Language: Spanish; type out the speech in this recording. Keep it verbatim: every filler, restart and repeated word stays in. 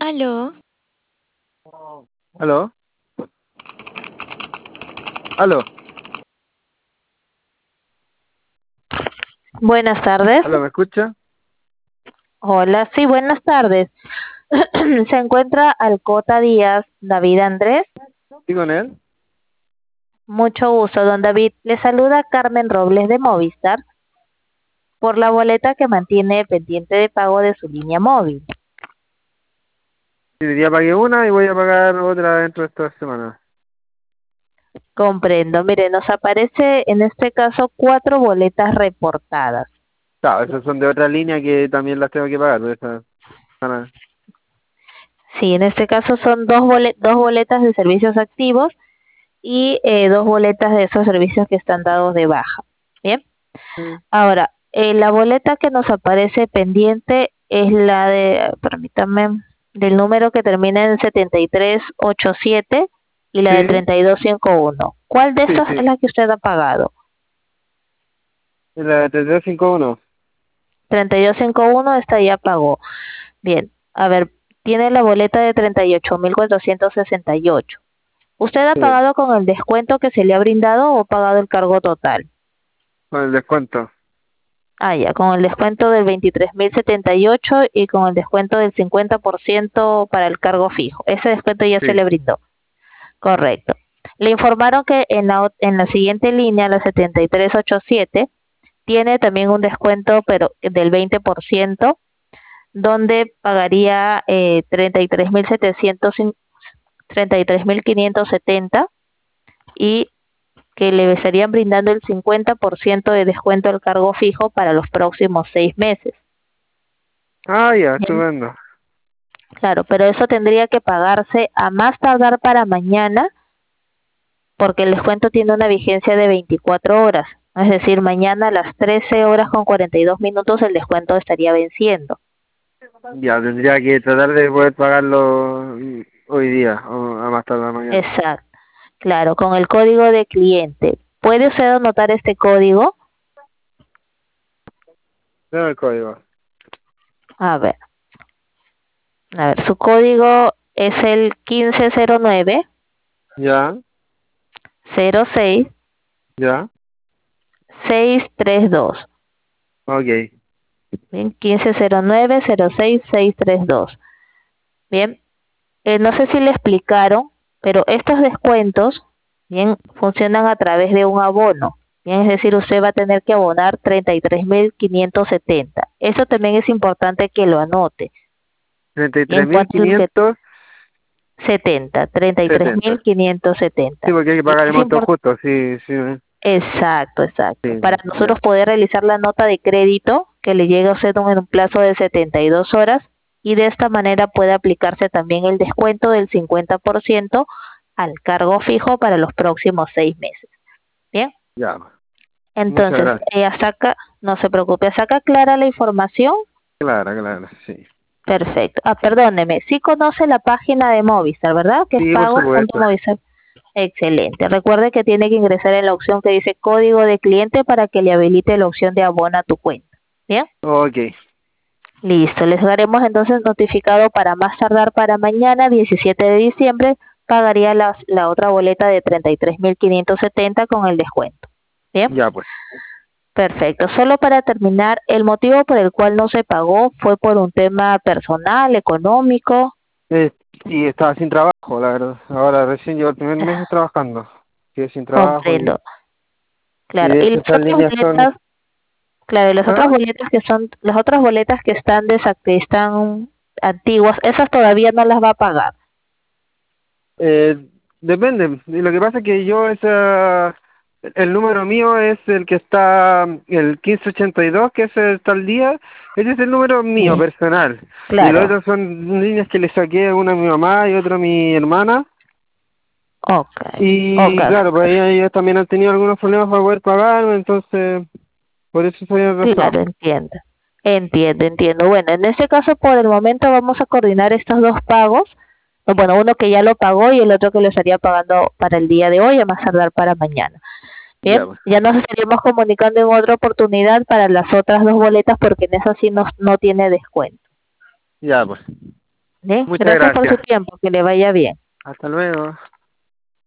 Aló, ¿Aló? ¿Aló? Buenas tardes. ¿Aló? ¿Me escucha? Hola, sí, buenas tardes. Se encuentra Alcota Díaz, David Andrés. ¿Sí con él? Mucho gusto, don David. Le saluda Carmen Robles de Movistar por la boleta que mantiene pendiente de pago de su línea móvil. Sí, ya pagué una y voy a pagar otra dentro de esta semana. Comprendo. Mire, nos aparece en este caso cuatro boletas reportadas. Claro, esas son de otra línea que también las tengo que pagar. Pero esas van a- Sí, en este caso son dos, bole- dos boletas de servicios activos y eh, dos boletas de esos servicios que están dados de baja. Bien. Sí, Ahora, eh, la boleta que nos aparece pendiente es la de, permítame, del número que termina en setenta y tres ochenta y siete y la de sí, treinta y dos cincuenta y uno. ¿Cuál de sí. esas es sí. la que usted ha pagado? La de tres dos cinco uno. treinta y dos cincuenta y uno, esta ya pagó. Bien, a ver, tiene la boleta de treinta y ocho mil cuatrocientos sesenta y ocho. ¿Usted ha Sí, pagado con el descuento que se le ha brindado o ha pagado el cargo total? con el descuento. Ah, ya, con el descuento del veintitrés mil setenta y ocho y con el descuento del cincuenta por ciento para el cargo fijo. Ese descuento ya se Sí. le brindó. Correcto. Le informaron que en la, ot- en la siguiente línea, la setenta y tres ochenta y siete, tiene también un descuento pero del veinte por ciento, donde pagaría eh, treinta y tres mil setecientos treinta y tres mil quinientos setenta y que le estarían brindando el cincuenta por ciento de descuento al cargo fijo para los próximos seis meses. Ah, ya, Bien. estupendo. Claro, pero eso tendría que pagarse a más tardar para mañana porque el descuento tiene una vigencia de veinticuatro horas. Es decir, mañana a las trece horas con cuarenta y dos minutos el descuento estaría venciendo. Ya, tendría que tratar de poder pagarlo mm, hoy día o a más tardar mañana. Exacto. Claro, con el código de cliente. ¿Puede usted anotar este código? Dame el código. A ver, a ver, su código es el quince cero nueve Ya, cero seis ya, seis tres dos. ok. Bien, quince cero nueve cero seis seis tres dos. Bien, Eh, no sé si le explicaron, pero estos descuentos, bien, funcionan a través de un abono. Bien, es decir, usted va a tener que abonar treinta y tres mil quinientos setenta. Eso también es importante que lo anote. treinta y tres Bien, mil ¿cuánto es lo que quinientos setenta? treinta y tres mil setenta. quinientos Sí, setenta. porque hay que Y pagar el es monto importante. justo, sí, sí, Exacto, exacto. Para sí, nosotros ya. poder realizar la nota de crédito que le llega a usted en un plazo de setenta y dos horas y de esta manera puede aplicarse también el descuento del cincuenta por ciento al cargo fijo para los próximos seis meses. Bien, Ya, muchas entonces, gracias. eh, hasta acá, no se preocupe, hasta acá clara la información. Claro, claro, sí. Perfecto. Ah, perdóneme, sí conoce la página de Movistar, ¿verdad? Que es Sí, por supuesto. pagos.movistar. Excelente. Recuerde que tiene que ingresar en la opción que dice código de cliente para que le habilite la opción de abona a tu cuenta. Bien, Ok, listo. Les daremos entonces notificado para más tardar para mañana, diecisiete de diciembre, pagaría la, la otra boleta de treinta y tres mil quinientos setenta con el descuento. Bien, ya pues. perfecto. Solo para terminar, el motivo por el cual no se pagó fue por un tema personal, económico. Eh, y estaba sin trabajo, la verdad. Ahora recién llevo el primer mes trabajando. Estoy sin trabajo y, Comprendo. y Claro. de Y hecho las estas otras líneas son... boletas, claro, y las otras ¿Ah? boletas que son, las otras boletas que están desa- que están antiguas, esas todavía no las va a pagar. Eh, depende. Y lo que pasa es que yo esa... El número mío es el que está, el quince ochenta y dos, que es el tal día. Ese es el número mío Sí, personal. Y los claro. otros son líneas que le saqué, una a mi mamá y otra a mi hermana. Okay. Y Okay. claro, pues ahí ellos también han tenido algunos problemas para poder pagarme, entonces por eso se habían Claro, atrasado. entiendo. Entiendo, entiendo. Bueno, en este caso por el momento vamos a coordinar estos dos pagos. O Bueno, uno que ya lo pagó y el otro que lo estaría pagando para el día de hoy, a más tardar para mañana. Ya, Bien, pues. ya nos estaríamos comunicando en otra oportunidad para las otras dos boletas porque en esas sí no, no tiene descuento. Ya, pues. ¿sí? Muchas Gracias por su gracias. tiempo, que le vaya bien. Hasta luego.